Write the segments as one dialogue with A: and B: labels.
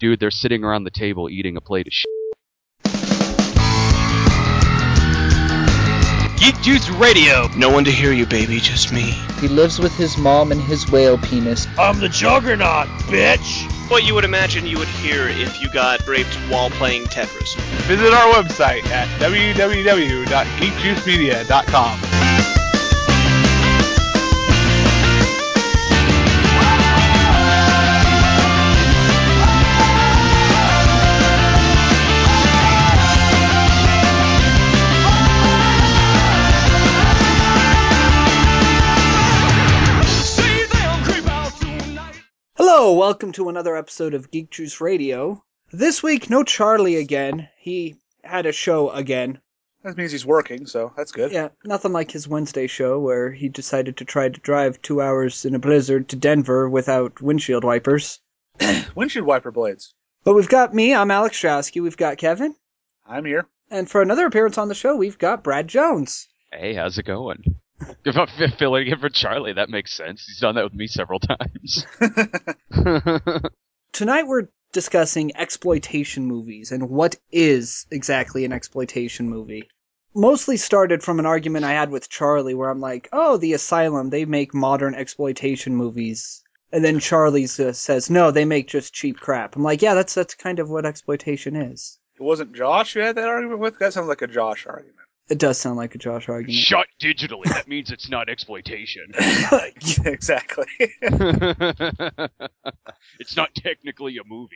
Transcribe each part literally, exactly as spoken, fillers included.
A: dude, they're sitting around the table eating a plate of shit.
B: Geek Juice Radio.
C: No one to hear you, baby, just me.
D: He lives with his mom and his whale penis.
B: I'm the Juggernaut, bitch.
C: What you would imagine you would hear if you got raped while playing Tetris.
E: Visit our website at w w w dot geek juice media dot com.
D: Hello, welcome to another episode of Geek Juice Radio. This week, no Charlie again. He had a show again.
E: That means he's working, so that's good.
D: Yeah, nothing like his Wednesday show where he decided to try to drive two hours in a blizzard to Denver without windshield wipers.
E: Windshield wiper blades.
D: But we've got me, I'm Alex Strasky, we've got Kevin.
E: I'm here.
D: And for another appearance on the show, we've got Brad Jones.
A: Hey, how's it going? If I'm filling in for Charlie, that makes sense. He's done that with me several times.
D: Tonight we're discussing exploitation movies and what is exactly an exploitation movie. Mostly started from an argument I had with Charlie where I'm like, oh, The Asylum, they make modern exploitation movies. And then Charlie uh, says, no, they make just cheap crap. I'm like, yeah, that's that's kind of what exploitation is.
E: It wasn't Josh you had that argument with? That sounds like a Josh argument.
D: It does sound like a Josh argument.
A: Shot digitally. That means it's not exploitation.
E: Yeah, exactly.
A: It's not technically a movie.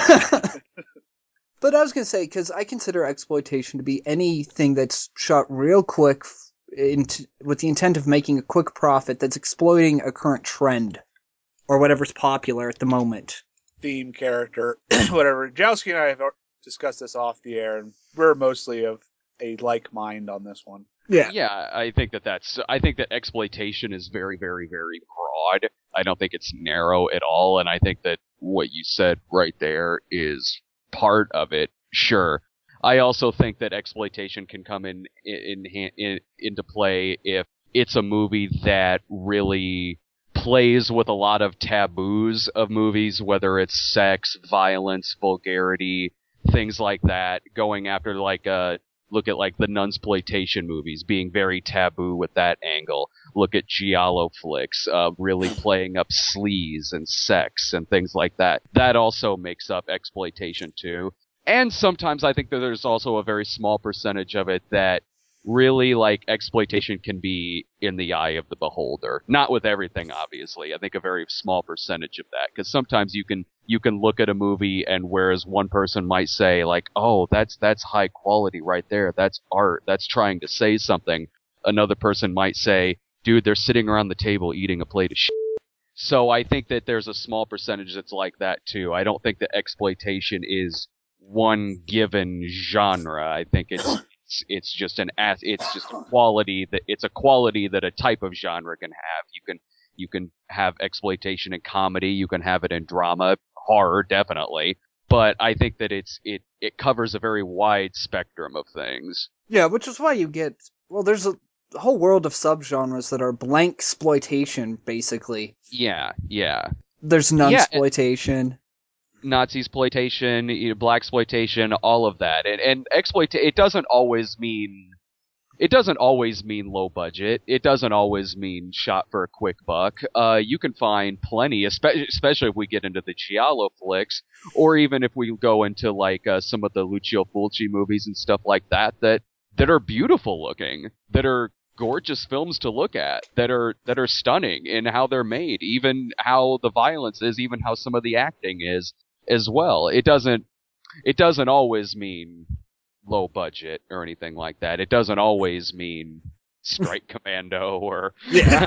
D: But I was going to say, because I consider exploitation to be anything that's shot real quick in t- with the intent of making a quick profit that's exploiting a current trend or whatever's popular at the moment.
E: Theme, character, whatever. Jowski and I have discussed this off the air, and we're mostly of a like mind on this one.
D: Yeah.
A: Yeah, I think that that's, I think that exploitation is very, very, very broad. I don't think it's narrow at all, and I think that what you said right there is part of it. Sure. I also think that exploitation can come in, in, in, in into play if it's a movie that really plays with a lot of taboos of movies, whether it's sex, violence, vulgarity, things like that, going after like a look at like the nunsploitation movies being very taboo with that angle. Look at giallo flicks, uh, really playing up sleaze and sex and things like that. That also makes up exploitation too. And sometimes I think that there's also a very small percentage of it that really, like, exploitation can be in the eye of the beholder. Not with everything, obviously. I think a very small percentage of that. Because sometimes you can you can look at a movie and whereas one person might say, like, oh, that's that's high quality right there. That's art. That's trying to say something. Another person might say, dude, they're sitting around the table eating a plate of shit. So I think that there's a small percentage that's like that, too. I don't think that exploitation is one given genre. I think it's... It's, it's just an it's just a quality that it's a quality that a type of genre can have. You can you can have exploitation in comedy, you can have it in drama, horror, definitely. But I think that it's it it covers a very wide spectrum of things.
D: Yeah, which is why you get well. There's a whole world of subgenres that are blank exploitation, basically.
A: Yeah, yeah.
D: There's nunsploitation.
A: Yeah, Nazi exploitation, you know, black exploitation, all of that, and and exploit. It doesn't always mean, it doesn't always mean low budget. It doesn't always mean shot for a quick buck. Uh, you can find plenty, especially especially if we get into the giallo flicks, or even if we go into like uh, some of the Lucio Fulci movies and stuff like that, that that are beautiful looking, that are gorgeous films to look at, that are that are stunning in how they're made, even how the violence is, even how some of the acting is. As well, it doesn't it doesn't always mean low budget or anything like that. It doesn't always mean Strike Commando or
D: yeah.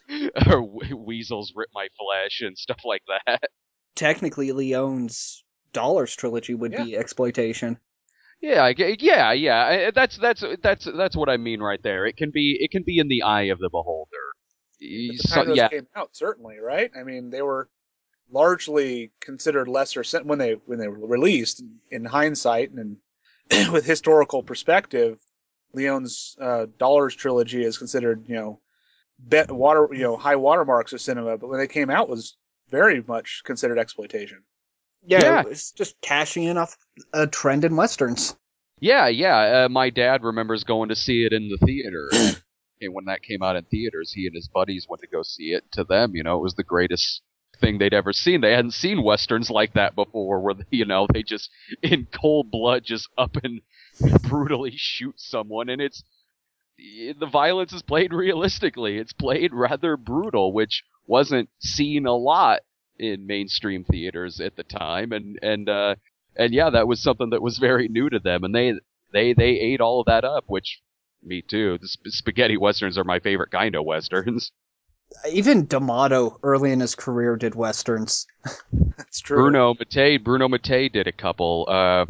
A: or Weasels Rip My Flesh and stuff like that.
D: Technically, Leone's Dollars trilogy would yeah. be exploitation.
A: Yeah, yeah, yeah. That's that's that's that's what I mean right there. It can be it can be in the eye of the beholder.
E: At the time so, those yeah. came out, certainly, right? I mean, they were largely considered lesser when they when they were released. In hindsight and with historical perspective, Leone's uh, Dollars trilogy is considered, you know, bet water, you know, high watermarks of cinema. But when they came out, was very much considered exploitation.
D: Yeah,
A: Yeah.
D: it was just cashing in off a trend in westerns.
A: Yeah, yeah. Uh, my dad remembers going to see it in the theater, and, and when that came out in theaters, he and his buddies went to go see it. To them, you know, it was the greatest thing they'd ever seen. They hadn't seen westerns like that before, where you know they just in cold blood just up and brutally shoot someone, and it's the violence is played realistically. It's played rather brutal, which wasn't seen a lot in mainstream theaters at the time, and and uh, and yeah, that was something that was very new to them, and they they they ate all of that up, which me too. The sp- spaghetti westerns are my favorite kind of westerns.
D: Even D'Amato early in his career did westerns.
E: That's true.
A: Bruno Mattei, Bruno Mattei did a couple. Uh,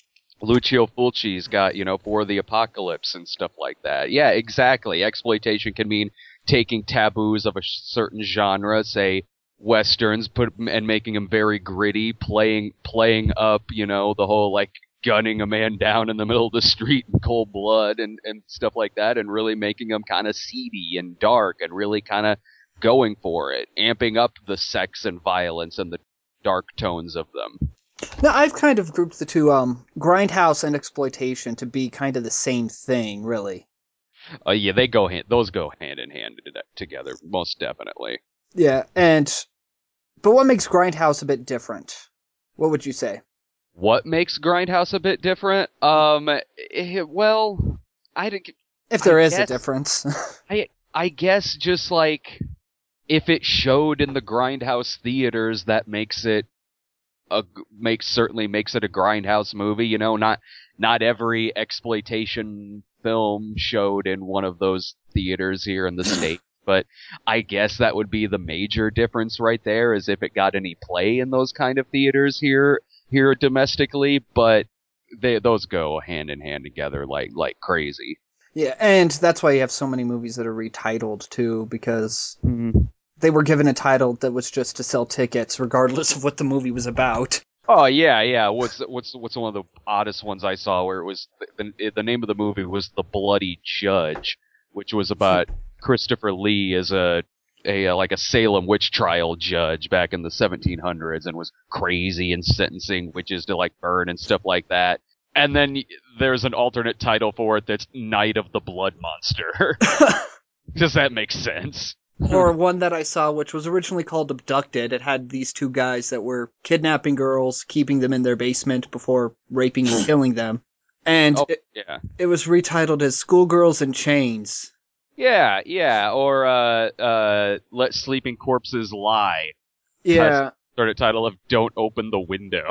A: Lucio Fulci's got, you know, For the Apocalypse and stuff like that. Yeah, exactly. Exploitation can mean taking taboos of a certain genre, say westerns, put and making them very gritty, playing playing up, you know, the whole like gunning a man down in the middle of the street in cold blood and, and stuff like that, and really making them kind of seedy and dark and really kind of going for it, amping up the sex and violence and the dark tones of them.
D: Now, I've kind of grouped the two, um, grindhouse and exploitation to be kind of the same thing, really.
A: Uh, yeah, they go hand, those go hand in hand together, most definitely.
D: Yeah, and but what makes grindhouse a bit different? What would you say?
A: What makes grindhouse a bit different? Um, it, well, I think
D: if there
A: I
D: is
A: guess,
D: a difference.
A: I I guess just like if it showed in the grindhouse theaters, that makes it. A, makes certainly makes it a grindhouse movie, you know. Not not every exploitation film showed in one of those theaters here in the state, but I guess that would be the major difference right there, is if it got any play in those kind of theaters here here domestically. But they those go hand in hand together like like crazy.
D: Yeah, and that's why you have so many movies that are retitled too, because.
A: Mm-hmm.
D: They were given a title that was just to sell tickets, regardless of what the movie was about.
A: Oh yeah, yeah. What's what's what's one of the oddest ones I saw where it was the, the name of the movie was The Bloody Judge, which was about Christopher Lee as a a like a Salem witch trial judge back in the seventeen hundreds, and was crazy and sentencing witches to like burn and stuff like that. And then there's an alternate title for it that's Night of the Blood Monster. Does that make sense?
D: Or one that I saw, which was originally called Abducted. It had these two guys that were kidnapping girls, keeping them in their basement before raping and killing them. And
A: oh,
D: it,
A: yeah.
D: it was retitled as Schoolgirls in Chains.
A: Yeah, yeah. Or uh, uh, Let Sleeping Corpses Lie.
D: Yeah.
A: Sort of title of Don't Open the Window.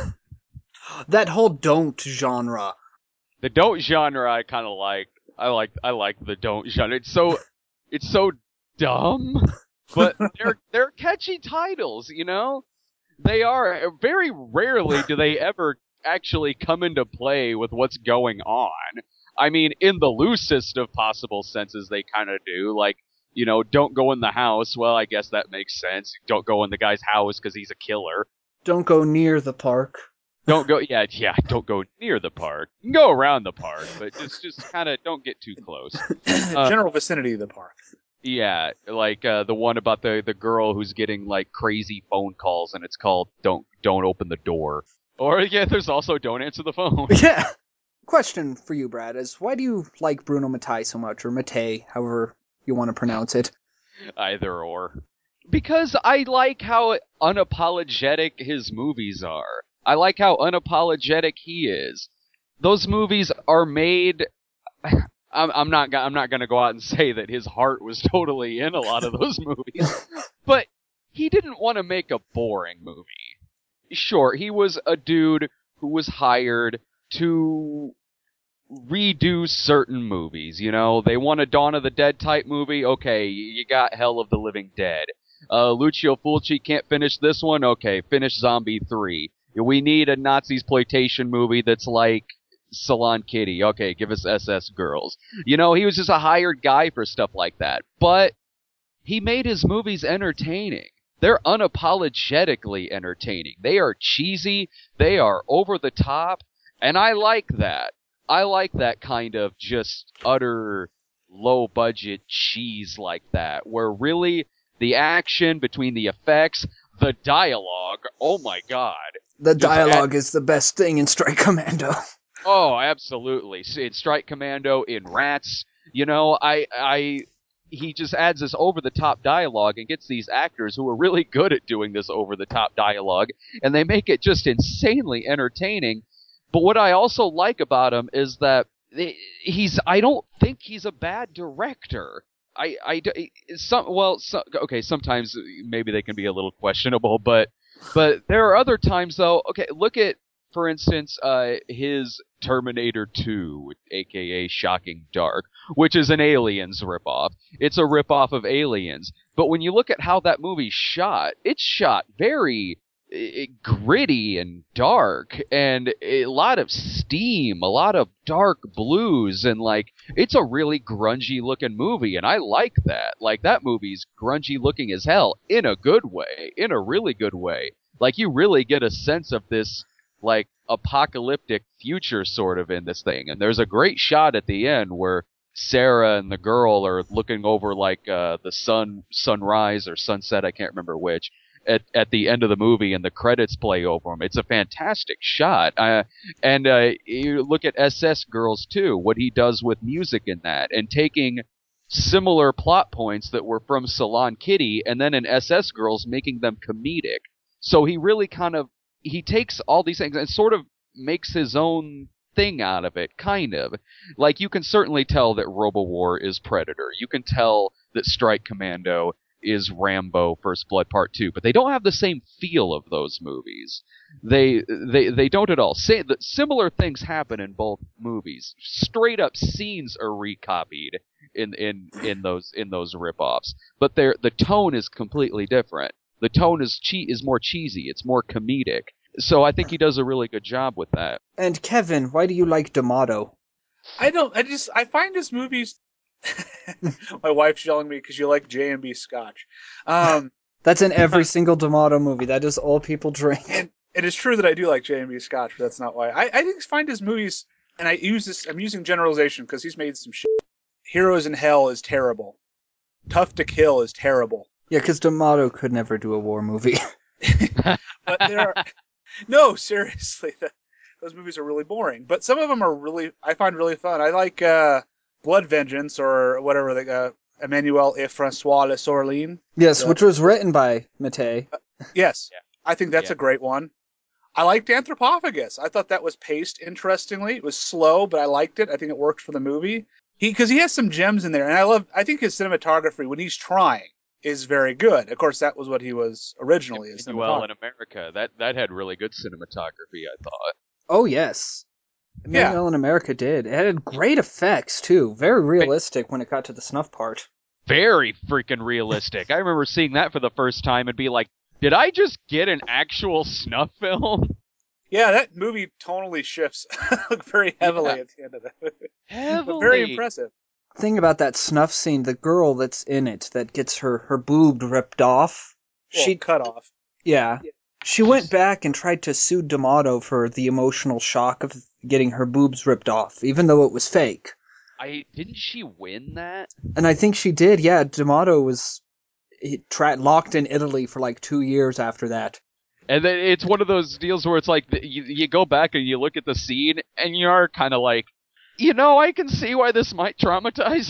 D: That whole don't genre.
A: The don't genre I kind of like. I like I like the don't genre. It's so it's so dumb, but they're they're catchy titles, you know? They are. Very rarely do they ever actually come into play with what's going on. I mean, in the loosest of possible senses, they kind of do. Like, you know, don't go in the house. Well, I guess that makes sense. Don't go in the guy's house because he's a killer.
D: Don't go near the park.
A: Don't go, yeah, yeah, don't go near the park. You can go around the park, but just, just kind of don't get too close.
E: Uh, General vicinity of the park.
A: Yeah, like uh, the one about the, the girl who's getting like crazy phone calls, and it's called "Don't Don't Open the Door." Or yeah, there's also "Don't Answer the Phone."
D: Yeah. Question for you, Brad, is why do you like Bruno Mattei so much, or Mattei, however you want to pronounce it?
A: Either or. Because I like how unapologetic his movies are. I like how unapologetic he is. Those movies are made. I'm, I'm not. I'm not going to go out and say that his heart was totally in a lot of those movies, but he didn't want to make a boring movie. Sure, he was a dude who was hired to redo certain movies. You know, they want a Dawn of the Dead type movie. Okay, you got Hell of the Living Dead. Uh, Lucio Fulci can't finish this one. Okay, finish Zombie three. We need a Nazi-sploitation movie that's like Salon Kitty. Okay, give us S S Girls. You know, he was just a hired guy for stuff like that. But he made his movies entertaining. They're unapologetically entertaining. They are cheesy. They are over the top. And I like that. I like that kind of just utter low-budget cheese like that, where really the action between the effects, the dialogue, oh my god.
D: The dialogue is the best thing in Strike Commando.
A: Oh, absolutely. In Strike Commando, in Rats, you know, I, I, he just adds this over-the-top dialogue and gets these actors who are really good at doing this over-the-top dialogue, and they make it just insanely entertaining. But what I also like about him is that he's, I don't think he's a bad director. I, I, some, well, so, okay, sometimes maybe they can be a little questionable, but, but there are other times though, okay, look at, for instance, uh, his Terminator two, aka Shocking Dark, which is an Aliens ripoff. It's a ripoff of Aliens. But when you look at how that movie's shot, it's shot very uh, gritty and dark, and a lot of steam, a lot of dark blues, and like, it's a really grungy looking movie, and I like that. Like, that movie's grungy looking as hell, in a good way, in a really good way. Like, you really get a sense of this, like, apocalyptic future sort of in this thing. And there's a great shot at the end where Sarah and the girl are looking over, like, uh, the sun, sunrise or sunset, I can't remember which, at, at the end of the movie, and the credits play over them. It's a fantastic shot. Uh, and uh, you look at S S Girls, too, what he does with music in that, and taking similar plot points that were from Salon Kitty, and then in S S Girls making them comedic. So he really kind of, he takes all these things and sort of makes his own thing out of it, kind of. Like, you can certainly tell that RoboWar is Predator. You can tell that Strike Commando is Rambo First Blood Part two, but they don't have the same feel of those movies. They they they don't at all. Say that similar things happen in both movies. Straight up scenes are recopied in in in those in those ripoffs, but they're, the tone is completely different. The tone is che- is more cheesy. It's more comedic. So I think he does a really good job with that.
D: And Kevin, why do you like D'Amato?
E: I don't. I just. I find his movies. My wife's yelling at me because you like J and B Scotch. Um,
D: that's in every single D'Amato movie. That is all people drink.
E: And it is true that I do like J and B Scotch, but that's not why. I, I think find his movies, and I use this. I'm using generalization because he's made some shit. Heroes in Hell is terrible. Tough to Kill is terrible.
D: Yeah, because D'Amato could never do a war movie.
E: But there are no, seriously, the, those movies are really boring. But some of them are really, I find really fun. I like uh, Blood Vengeance or whatever the uh, Emmanuel et Francois Le Sorlin.
D: Yes,
E: the,
D: which was written by Mattei.
E: Uh, yes, yeah. I think that's
A: yeah.
E: a great one. I liked Anthropophagus. I thought that was paced interestingly. It was slow, but I liked it. I think it worked for the movie. He because he has some gems in there, and I love. I think his cinematography, when he's trying, is very good. Of course, that was what he was originally. As
A: well, in America, that that had really good cinematography, I thought.
D: Oh yes, Emmanuel yeah. in America did. It had great effects too. Very realistic when it got to the snuff part.
A: Very freaking realistic. I remember seeing that for the first time and be like, "Did I just get an actual snuff film?"
E: Yeah, that movie tonally shifts very heavily yeah. at the end of it.
A: Heavily.
E: But very impressive.
D: Thing about that snuff scene, the girl that's in it that gets her, her boob ripped off.
E: Well, she cut off.
D: Yeah. yeah. She went back and tried to sue D'Amato for the emotional shock of getting her boobs ripped off, even though it was fake.
A: I didn't she win that?
D: And I think she did, yeah. D'Amato was he tra- locked in Italy for like two years after that.
A: And then it's one of those deals where it's like, you, you go back and you look at the scene, and you are kind of like, you know, I can see why this might traumatize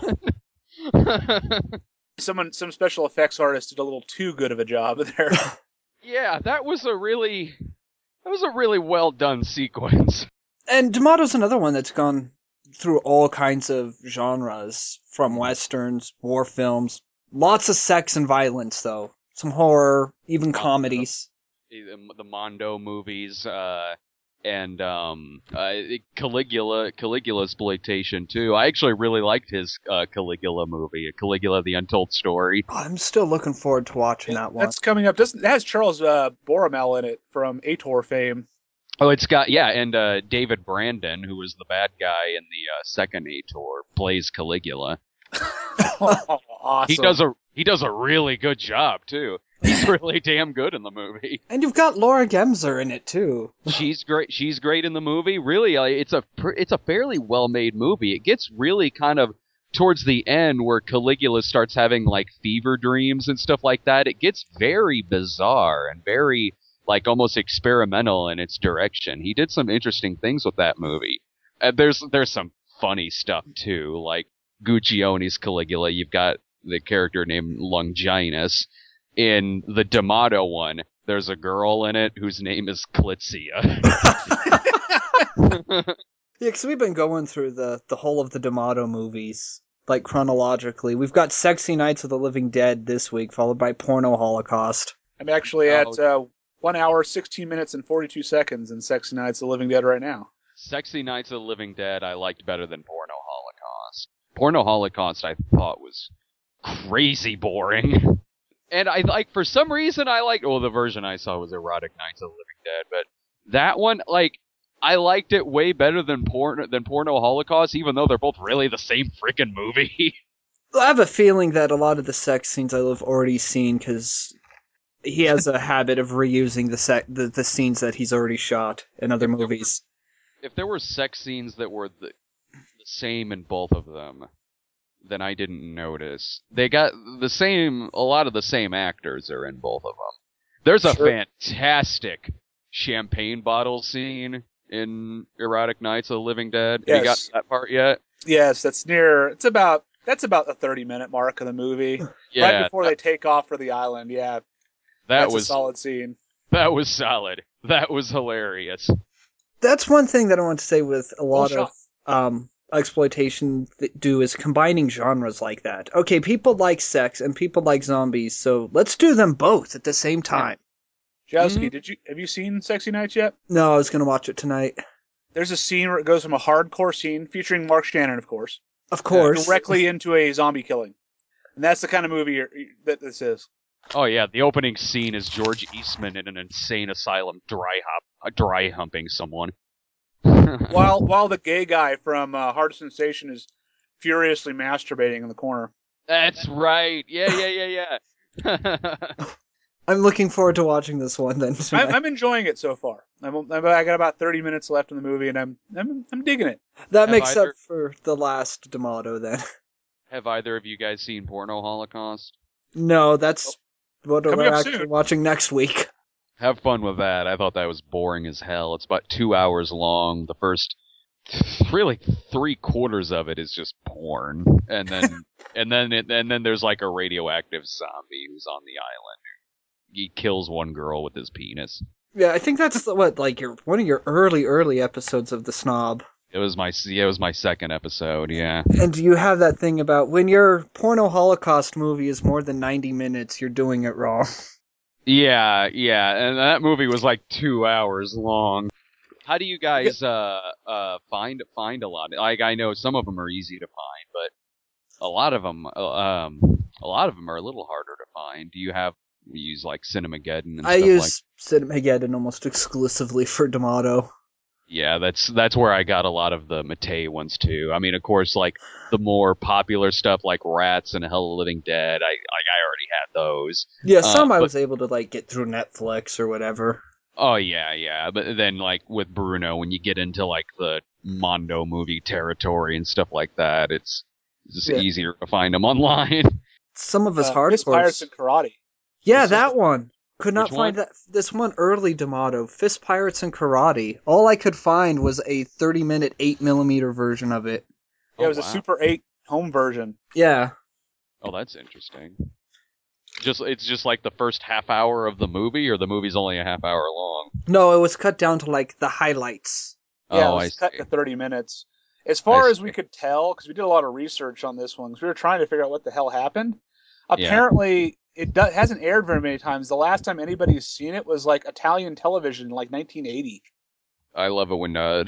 A: someone.
E: Someone, some special effects artist did a little too good of a job there.
A: Yeah, that was a really, that was a really well done sequence.
D: And D'Amato's another one that's gone through all kinds of genres, from westerns, war films, lots of sex and violence, though. Some horror, even comedies.
A: The, the Mondo movies, uh, and um, uh, Caligula, Caligula exploitation too. I actually really liked his uh, Caligula movie, Caligula: The Untold Story.
D: Oh, I'm still looking forward to watching that one.
E: That's coming up. Doesn't it has Charles uh, Borromel in it from Ator fame?
A: Oh, it's got yeah, and uh, David Brandon, who was the bad guy in the uh, second Ator, plays Caligula.
E: Oh, awesome.
A: He does a he does a really good job too. He's really damn good in the movie.
D: And you've got Laura Gemser in it too.
A: She's great. She's great in the movie. Really, it's a it's a fairly well made movie. It gets really kind of towards the end where Caligula starts having like fever dreams and stuff like that. It gets very bizarre and very like almost experimental in its direction. He did some interesting things with that movie. Uh, there's there's some funny stuff too, like Guccione's Caligula. You've got the character named Longinus. In the D'Amato one, there's a girl in it whose name is Clitzia.
D: Yeah, because we've been going through the, the whole of the D'Amato movies, like chronologically. We've got Sexy Nights of the Living Dead this week, followed by Porno Holocaust.
E: I'm actually at uh, one hour, sixteen minutes, and forty-two seconds in Sexy Nights of the Living Dead right now.
A: Sexy Nights of the Living Dead I liked better than Porno Holocaust. Porno Holocaust I thought was crazy boring. And I like, for some reason, I like, well, the version I saw was Erotic Nights of the Living Dead, but that one, like, I liked it way better than Porno, than Porno Holocaust, even though they're both really the same freaking movie.
D: I have a feeling that a lot of the sex scenes I've already seen, because he has a habit of reusing the, sec- the the scenes that he's already shot in other
A: if
D: movies.
A: There were, if there were sex scenes that were the, the same in both of them, then I didn't notice. They got the same, a lot of the same actors are in both of them. There's a sure. fantastic champagne bottle scene in Erotic Nights of the Living Dead. Yes. Have you got that part yet?
E: Yes, that's near, it's about, that's about the thirty minute mark of the movie. Yeah. Right before that, they take off for the island, yeah.
A: That
E: that's
A: was
E: a solid scene.
A: That was solid. That was hilarious.
D: That's one thing that I want to say with a lot well, of, um, exploitation do is combining genres like that. Okay, people like sex and people like zombies, so let's do them both at the same time.
E: Yeah. Jowski, mm-hmm. did you have you seen Sexy Nights yet?
D: No, I was going to watch it tonight.
E: There's a scene where it goes from a hardcore scene featuring Mark Shannon, of course,
D: of course,
E: directly into a zombie killing, and that's the kind of movie you're, that this is.
A: Oh yeah, the opening scene is George Eastman in an insane asylum dry hop, dry humping someone.
E: while while the gay guy from uh, Hard Sensation is furiously masturbating in the corner.
A: That's right. Yeah, yeah, yeah, yeah.
D: I'm looking forward to watching this one then.
E: I'm, I'm enjoying it so far. I'm, I'm, I got about thirty minutes left in the movie, and I'm I'm, I'm digging it.
D: That Have makes either, up for the last D'Amato then.
A: Have either of you guys seen Porno Holocaust?
D: No, that's what
E: Coming
D: we're actually
E: soon.
D: watching next week.
A: Have fun with that. I thought that was boring as hell. It's about two hours long. The first, really, three quarters of it is just porn, and then and then it, and then there's like a radioactive zombie who's on the island. He kills one girl with his penis.
D: Yeah, I think that's what like your one of your early early episodes of The Snob.
A: It was my yeah, it was my second episode. Yeah.
D: And you have that thing about when your Porno Holocaust movie is more than ninety minutes, you're doing it wrong.
A: Yeah, yeah, and that movie was like two hours long. How do you guys uh uh find find a lot? Like I know some of them are easy to find, but a lot of them um a lot of them are a little harder to find. Do you have you use like Cinemageddon and
D: I
A: stuff
D: use
A: like?
D: Cinemageddon almost exclusively for D'Amato.
A: Yeah, that's that's where I got a lot of the Mattei ones too. I mean, of course, like the more popular stuff like Rats and Hell of the Living Dead, I like I already had those.
D: Yeah, some
A: uh,
D: I
A: but,
D: was able to like get through Netflix or whatever.
A: Oh yeah, yeah. But then like with Bruno, when you get into like the Mondo movie territory and stuff like that, it's just yeah. easier to find them online.
D: Some of us
E: uh,
D: hardcore.
E: Fist Pirates and Karate.
D: Yeah, this that one. Could not
A: Which
D: find
A: one?
D: that this one early D'Amato, Fist Pirates and Karate. All I could find was a thirty minute eight millimeter version of it.
E: Yeah, it was
A: oh,
E: a
A: wow.
E: Super eight home version.
D: Yeah.
A: Oh, that's interesting. Just it's just like the first half hour of the movie, or the movie's only a half hour long.
D: No, it was cut down to like the highlights.
E: Yeah,
A: oh,
E: it was
A: I
E: cut
A: see.
E: to thirty minutes. As far
A: I
E: as
A: see.
E: we could tell, because we did a lot of research on this one, because we were trying to figure out what the hell happened. Apparently, yeah. it do- hasn't aired very many times. The last time anybody's seen it was like Italian television in like nineteen eighty.
A: I love it when uh,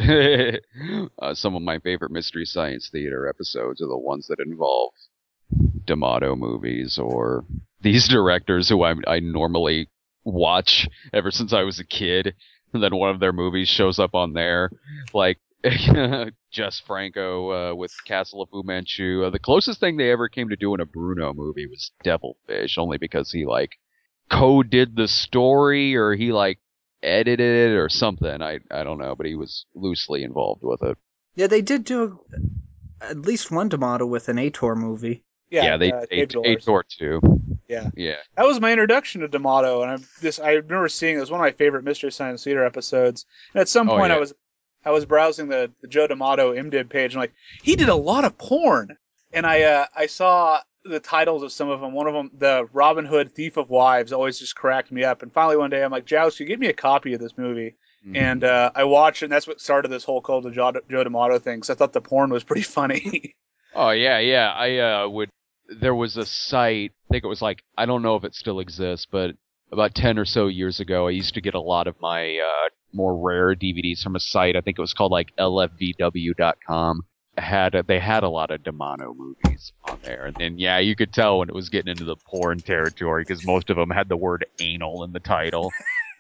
A: uh, some of my favorite Mystery Science Theater episodes are the ones that involve D'Amato movies or these directors who I, I normally watch ever since I was a kid. And then one of their movies shows up on there, like Jess Franco uh, with Castle of Fu Manchu. Uh, the closest thing they ever came to doing a Bruno movie was Devilfish, only because he like co-did the story or he like edited it or something. I I don't know, but he was loosely involved with it.
D: Yeah, they did do at least one D'Amato with an Ator movie.
E: Yeah,
A: yeah they
E: uh,
A: Ator too.
E: Yep. Yeah.
A: Yeah.
E: That was my introduction to D'Amato, and I this I remember seeing it. It was one of my favorite Mystery Science Theater episodes. And at some
A: Oh,
E: point,
A: yeah.
E: I was I was browsing the, the Joe D'Amato IMDb page, and like he did a lot of porn. And I uh, I saw the titles of some of them. One of them, the Robin Hood Thief of Wives, always just cracked me up. And finally one day, I'm like, Joust, you give me a copy of this movie. Mm-hmm. And uh, I watched it, and that's what started this whole cult of Joe, Joe D'Amato thing. Because I thought the porn was pretty funny.
A: Oh yeah, yeah. I uh, would. There was a site. I think it was like I don't know if it still exists, but about ten or so years ago, I used to get a lot of my uh, more rare D V Ds from a site. I think it was called like L F V W dot com. Had a, they had a lot of D'Amato movies on there, and then yeah, you could tell when it was getting into the porn territory because most of them had the word anal in the title.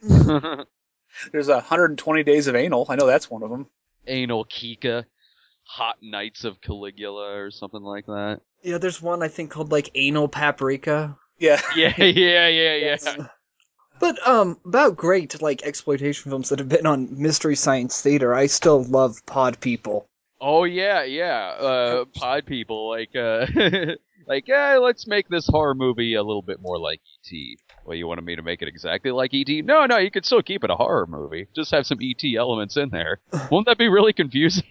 E: There's a one hundred twenty Days of Anal. I know that's one of them.
A: Anal Kika. Hot Nights of Caligula or something like that.
D: Yeah, there's one I think called like Anal Paprika.
E: Yeah.
A: Yeah, yeah, yeah, yeah.
D: But um, about great like exploitation films that have been on Mystery Science Theater, I still love Pod People.
A: Oh yeah, yeah. Uh, Pod People, like, uh, like, yeah, let's make this horror movie a little bit more like E T. Well, you wanted me to make it exactly like E T? No, no, you could still keep it a horror movie. Just have some E T elements in there. Won't that be really confusing?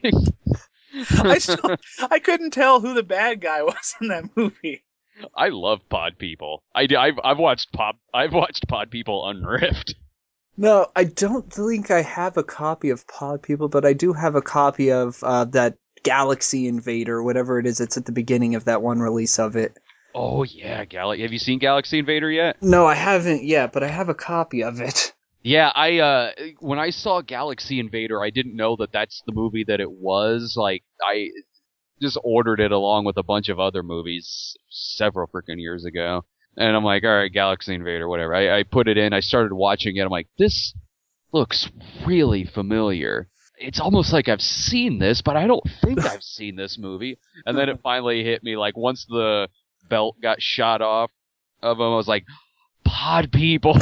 E: I still, I couldn't tell who the bad guy was in that movie.
A: I love Pod People. I, I've, I've watched Pod, I've watched Pod People Unriffed.
D: No, I don't think I have a copy of Pod People, but I do have a copy of uh, that Galaxy Invader, whatever it is. It's at the beginning of that one release of it.
A: Oh yeah, Gal- have you seen Galaxy Invader yet?
D: No, I haven't yet, but I have a copy of it.
A: Yeah, I uh, when I saw Galaxy Invader, I didn't know that that's the movie that it was. Like, I just ordered it along with a bunch of other movies several freaking years ago. And I'm like, all right, Galaxy Invader, whatever. I, I put it in, I started watching it, I'm like, this looks really familiar. It's almost like I've seen this, but I don't think I've seen this movie. And then it finally hit me, like, once the belt got shot off of him, I was like, Pod People!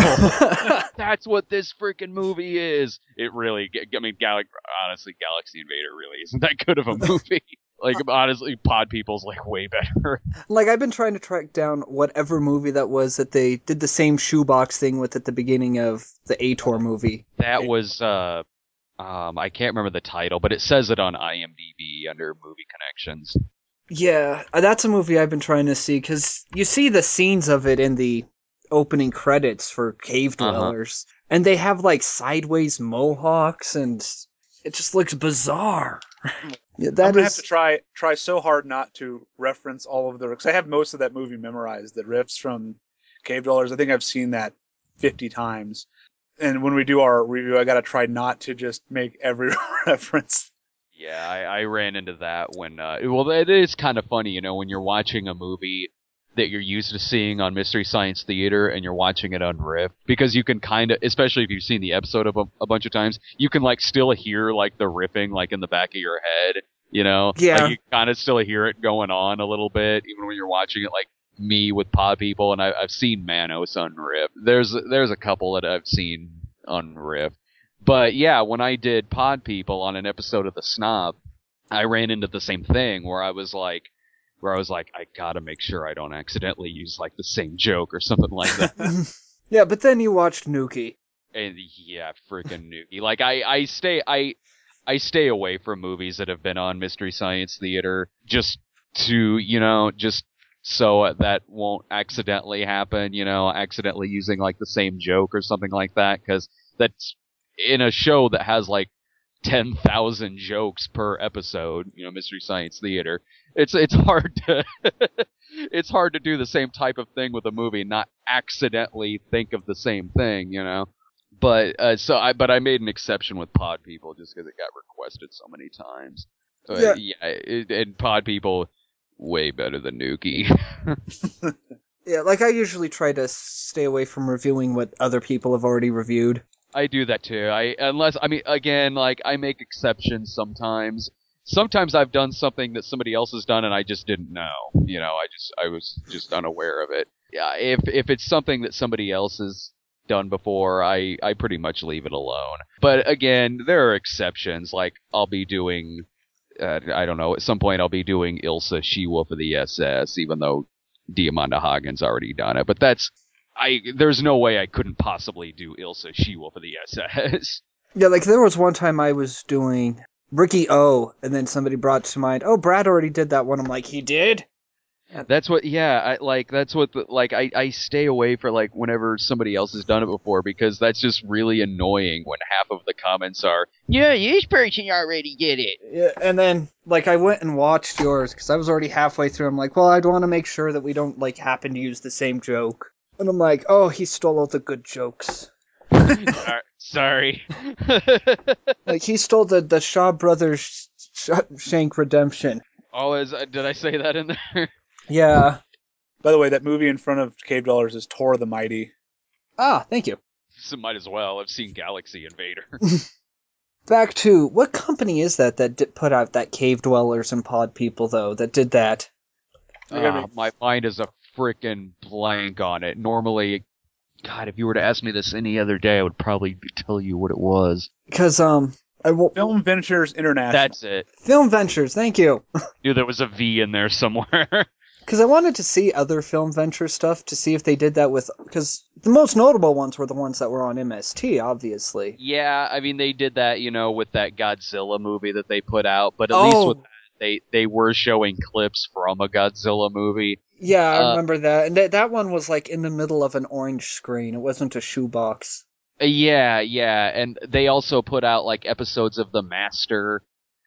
A: That's what this freaking movie is! It really, I mean, Gal- honestly, Galaxy Invader really isn't that good of a movie. Like, honestly, Pod People's, like, way better.
D: Like, I've been trying to track down whatever movie that was that they did the same shoebox thing with at the beginning of the A-Tor movie.
A: That was, uh, um, I can't remember the title, but it says it on IMDb under Movie Connections.
D: Yeah, that's a movie I've been trying to see, because you see the scenes of it in the opening credits for Cave Dwellers, uh-huh. and they have, like, sideways mohawks, and it just looks bizarre. Yeah, that
E: I'm gonna
D: is...
E: have to try try so hard not to reference all of the, because I have most of that movie memorized. The riffs from Cave Dwellers, I think I've seen that fifty times. And when we do our review, I gotta try not to just make every reference.
A: Yeah, I, I ran into that when. Uh, well, it is kind of funny, you know, when you're watching a movie that you're used to seeing on Mystery Science Theater and you're watching it on Riff, because you can kind of, especially if you've seen the episode of a, a bunch of times, you can like still hear like the riffing like in the back of your head, you know?
D: Yeah.
A: Like you kind of still hear it going on a little bit, even when you're watching it like me with Pod People, and I, I've seen Manos on Riff. There's, there's a couple that I've seen on Riff. But yeah, when I did Pod People on an episode of The Snob, I ran into the same thing where I was like, where I was like, I gotta make sure I don't accidentally use like the same joke or something like that.
D: Yeah, but then you watched Nuki.
A: And yeah, freaking Nuki. Like I, I stay, I, I stay away from movies that have been on Mystery Science Theater just to, you know, just so that won't accidentally happen. You know, accidentally using like the same joke or something like that, because that's in a show that has like ten thousand jokes per episode, you know, Mystery Science Theater. It's it's hard to it's hard to do the same type of thing with a movie and not accidentally think of the same thing, you know. But uh, so I but I made an exception with Pod People just because it got requested so many times. Uh,
D: Yeah,
A: yeah it, and Pod People way better than Nuki.
D: Yeah, like I usually try to stay away from reviewing what other people have already reviewed.
A: I do that too. I unless I mean again, like I make exceptions sometimes. Sometimes I've done something that somebody else has done and I just didn't know. You know, I just I was just unaware of it. Yeah, if if it's something that somebody else has done before, I I pretty much leave it alone. But again, there are exceptions. Like I'll be doing, uh, I don't know, at some point I'll be doing Ilsa She-Wolf of the S S, even though Diamanda Hagen's already done it. But that's I. There's no way I couldn't possibly do Ilsa She-Wolf of the S S.
D: Yeah, like there was one time I was doing Ricky O, and then somebody brought to mind, oh, Brad already did that one. I'm like, he did?
A: That's what, yeah, I, like, that's what, the, like, I, I stay away for, like, whenever somebody else has done it before, because that's just really annoying when half of the comments are, yeah, this person already did it.
D: Yeah, and then, like, I went and watched yours, because I was already halfway through. I'm like, well, I'd want to make sure that we don't, like, happen to use the same joke. And I'm like, oh, he stole all the good jokes.
A: Sorry.
D: Like, he stole the, the Shaw Brothers sh- Shank Redemption.
A: Oh, is, uh, did I say that in there?
D: Yeah.
E: By the way, that movie in front of Cave Dwellers is Tor the Mighty.
D: Ah, thank you.
A: So might as well. I've seen Galaxy Invader.
D: Back to, what company is that that did put out that Cave Dwellers and Pod People, though, that did that?
A: Uh, my mind is a frickin' blank on it. Normally, God, if you were to ask me this any other day, I would probably tell you what it was.
D: Because, um... I w-
E: Film Ventures International.
A: That's it.
D: Film Ventures, thank you.
A: Knew there was a V in there somewhere.
D: Because I wanted to see other Film Venture stuff to see if they did that with... Because the most notable ones were the ones that were on M S T, obviously.
A: Yeah, I mean, they did that, you know, with that Godzilla movie that they put out, but at
D: oh.
A: least with that, they, they were showing clips from a Godzilla movie.
D: Yeah, I
A: uh,
D: remember that. And th- that one was, like, in the middle of an orange screen. It wasn't a shoebox.
A: Yeah, yeah, and they also put out, like, episodes of The Master.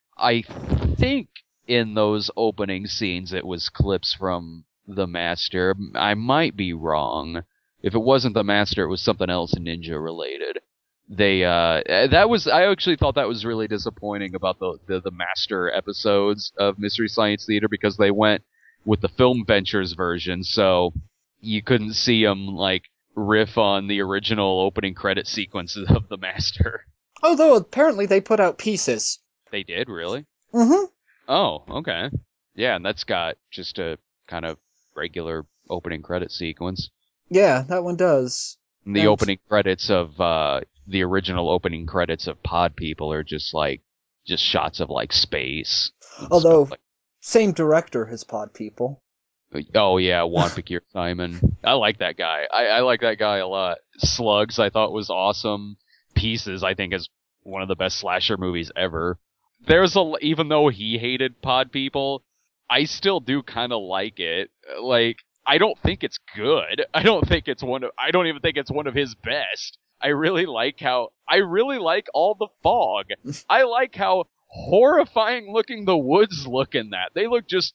A: I think in those opening scenes it was clips from The Master. I might be wrong. If it wasn't The Master, it was something else ninja related. They, uh, that was, I actually thought that was really disappointing about the, the, the Master episodes of Mystery Science Theater, because they went with the Film Ventures version, so you couldn't see them, like, riff on the original opening credit sequences of The Master.
D: Although apparently they put out pieces.
A: They did, really?
D: Mm-hmm.
A: Oh, okay. Yeah, and that's got just a kind of regular opening credit sequence.
D: Yeah, that one does.
A: And the
D: and...
A: opening credits of, uh, the original opening credits of Pod People are just like, just shots of like space.
D: Although,
A: like...
D: same director as Pod People.
A: Oh yeah, Juan Fakir Simon. I like that guy. I, I like that guy a lot. Slugs I thought was awesome. Pieces I think is one of the best slasher movies ever. There's a, even though he hated Pod People, I still do kind of like it. Like, I don't think it's good. I don't think it's one of, I don't even think it's one of his best. I really like how, I really like all the fog. I like how horrifying looking the woods look in that. They look just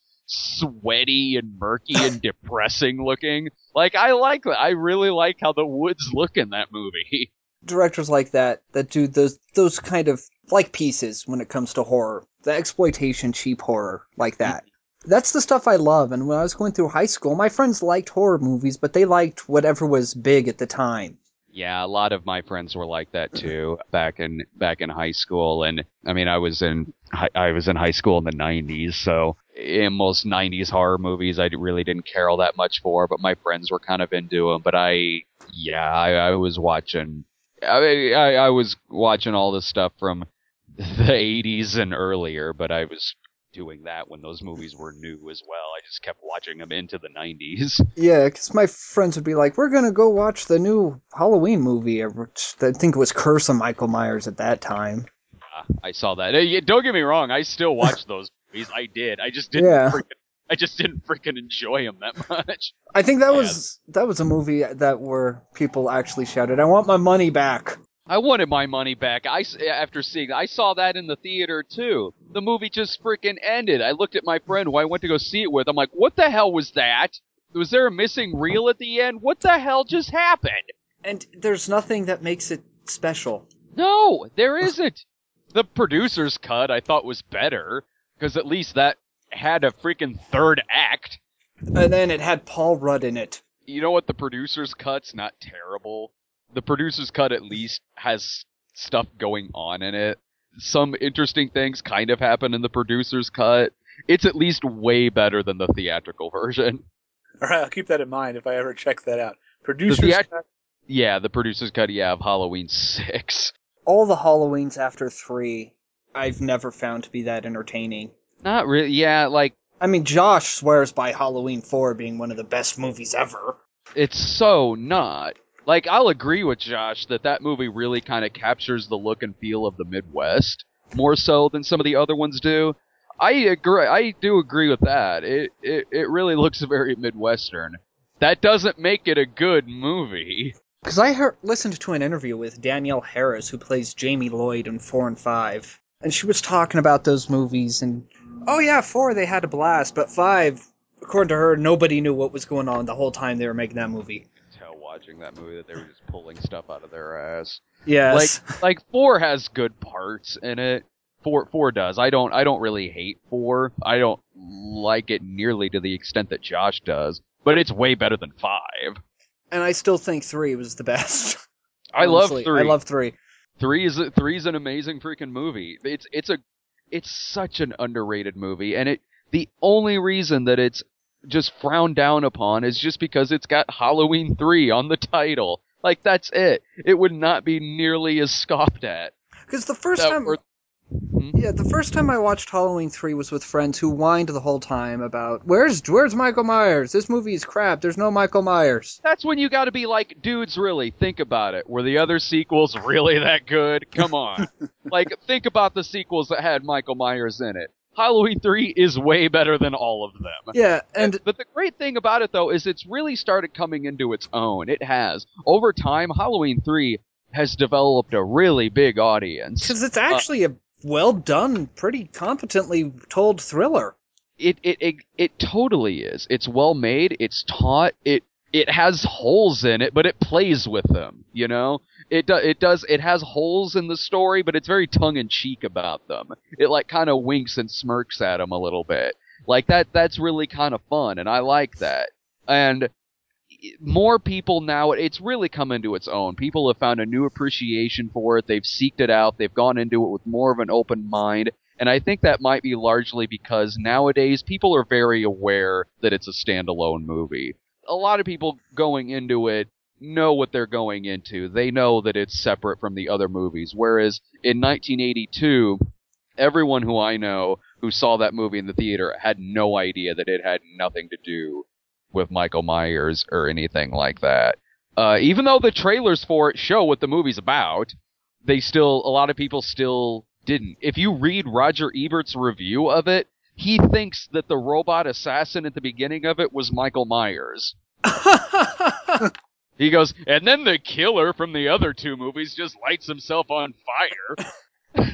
A: sweaty and murky and depressing looking. Like, I like that. I really like how the woods look in that movie.
D: Directors like that, that do those those kind of, like pieces when it comes to horror. The exploitation cheap horror, like that. That's the stuff I love, and when I was going through high school, my friends liked horror movies, but they liked whatever was big at the time.
A: Yeah, a lot of my friends were like that too back in back in high school, and I mean, I was in I was in high school in the nineties, so in most nineties horror movies, I really didn't care all that much for, but my friends were kind of into them. But I, yeah, I, I was watching, I, I I was watching all this stuff from the eighties and earlier, but I was doing that when those movies were new as well. I just kept watching them into the nineties.
D: Yeah, because my friends would be like, we're going to go watch the new Halloween movie. Which I think it was Curse of Michael Myers at that time.
A: Uh, I saw that. Hey, don't get me wrong, I still watch those movies. I did. I just didn't
D: yeah.
A: freaking, I just didn't freaking enjoy them that much.
D: I think that
A: yeah.
D: was that was a movie that where people actually shouted, I want my money back.
A: I wanted my money back. I, after seeing I saw that in the theater, too. The movie just freaking ended. I looked at my friend who I went to go see it with. I'm like, what the hell was that? Was there a missing reel at the end? What the hell just happened?
D: And there's nothing that makes it special.
A: No, there isn't. The producer's cut I thought was better, because at least that had a freaking third act.
D: And then it had Paul Rudd in it.
A: You know what? The producer's cut's not terrible. The producer's cut at least has stuff going on in it. Some interesting things kind of happen in the producer's cut. It's at least way better than the theatrical version.
E: All right, I'll keep that in mind if I ever check that out. Producer's
A: theat-
E: cut?
A: Yeah, the producer's cut, yeah, of Halloween six.
D: All the Halloweens after three, I've never found to be that entertaining.
A: Not really, yeah, like,
D: I mean, Josh swears by Halloween four being one of the best movies ever.
A: It's so not. Like, I'll agree with Josh that that movie really kind of captures the look and feel of the Midwest, more so than some of the other ones do. I agree. I do agree with that. It, it, it really looks very Midwestern. That doesn't make it a good movie.
D: Because I heard, listened to an interview with Danielle Harris, who plays Jamie Lloyd in four and five, and she was talking about those movies, and, oh yeah, four, they had a blast, but five, according to her, nobody knew what was going on the whole time they were making that movie.
A: Tell watching that movie that they were just pulling stuff out of their ass.
D: Yes.
A: Like, like four has good parts in it. Four, four does. I don't, I don't really hate four. I don't like it nearly to the extent that Josh does, but it's way better than five.
D: And I still think three was the best.
A: I love three.
D: I love three.
A: Three is a, three is an amazing freaking movie. It's it's a it's such an underrated movie, and it the only reason that it's just frowned down upon is just because it's got Halloween three on the title. Like, that's it. It would not be nearly as scoffed at.
D: Because the first
A: that
D: time...
A: were, hmm?
D: Yeah, the first time I watched Halloween three was with friends who whined the whole time about, Where's where's Michael Myers? This movie is crap. There's no Michael Myers.
A: That's when you gotta be like, dudes, really, think about it. Were the other sequels really that good? Come on. Like, think about the sequels that had Michael Myers in it. Halloween three is way better than all of them.
D: Yeah, and...
A: and... But the great thing about it, though, is it's really started coming into its own. It has. Over time, Halloween three has developed a really big audience.
D: Because it's actually uh, a well-done, pretty competently told thriller.
A: It, it it it totally is. It's well made, it's taut, it it has holes in it, but it plays with them, you know? It do, it does it has holes in the story, but it's very tongue in cheek about them. It like kind of winks and smirks at them a little bit. Like that that's really kind of fun, and I like that. And more people now, it's really come into its own. People have found a new appreciation for it. They've seeked it out. They've gone into it with more of an open mind. And I think that might be largely because nowadays people are very aware that it's a standalone movie. A lot of people going into it know what they're going into. They know that it's separate from the other movies. Whereas in nineteen eighty-two, everyone who I know who saw that movie in the theater had no idea that it had nothing to do with Michael Myers or anything like that. Uh, even though the trailers for it show what the movie's about, they still, a lot of people still didn't. If you read Roger Ebert's review of it, he thinks that the robot assassin at the beginning of it was Michael Myers. He goes, and then the killer from the other two movies just lights himself on fire.